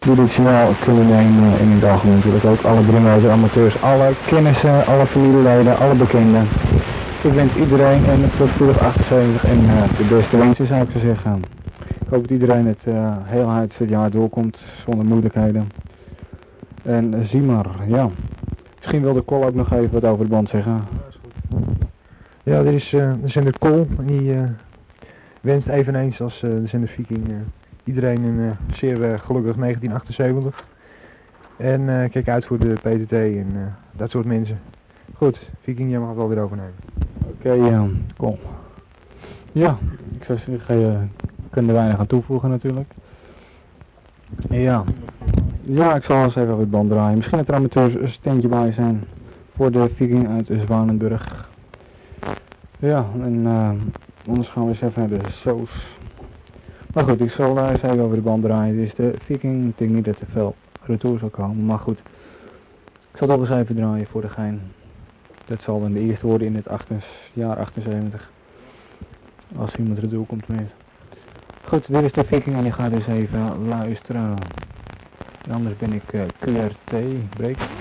die dit signaal kunnen nemen in het algemeen natuurlijk ook. Alle Dringhuizen amateurs, alle kennissen, alle familieleden, alle bekenden. Ik wens iedereen een voorspoedig 78 en de beste wensen zou ik zo zeggen. Ik hoop dat iedereen het heel hard het jaar doorkomt zonder moeilijkheden. En zie maar, ja. Misschien wil de Col ook nog even wat over de band zeggen. Ja, is goed. Ja, er zijn de Col, die wenst eveneens als de zender Viking iedereen een zeer gelukkig 1978. En kijk uit voor de PTT en dat soort mensen. Goed, Viking, jij mag het wel weer overnemen. Oké, Col. Ja, ik zou zeggen, je kunt er weinig aan toevoegen natuurlijk. Ja. Ja, ik zal eens even wat band draaien. Misschien dat er amateurs een standje bij zijn voor de Viking uit Zwanenburg. Ja, en anders gaan we eens even naar de Soos. Maar goed, ik zal eens even over de band draaien. Dit is de Viking. Ik denk niet dat er veel retour zal komen, maar goed. Ik zal toch eens even draaien voor de gein. Dat zal dan de eerste worden in het jaar 78. Als iemand retour komt met. Goed, dit is de Viking en ik ga dus even luisteren. En anders ben ik QRT, break.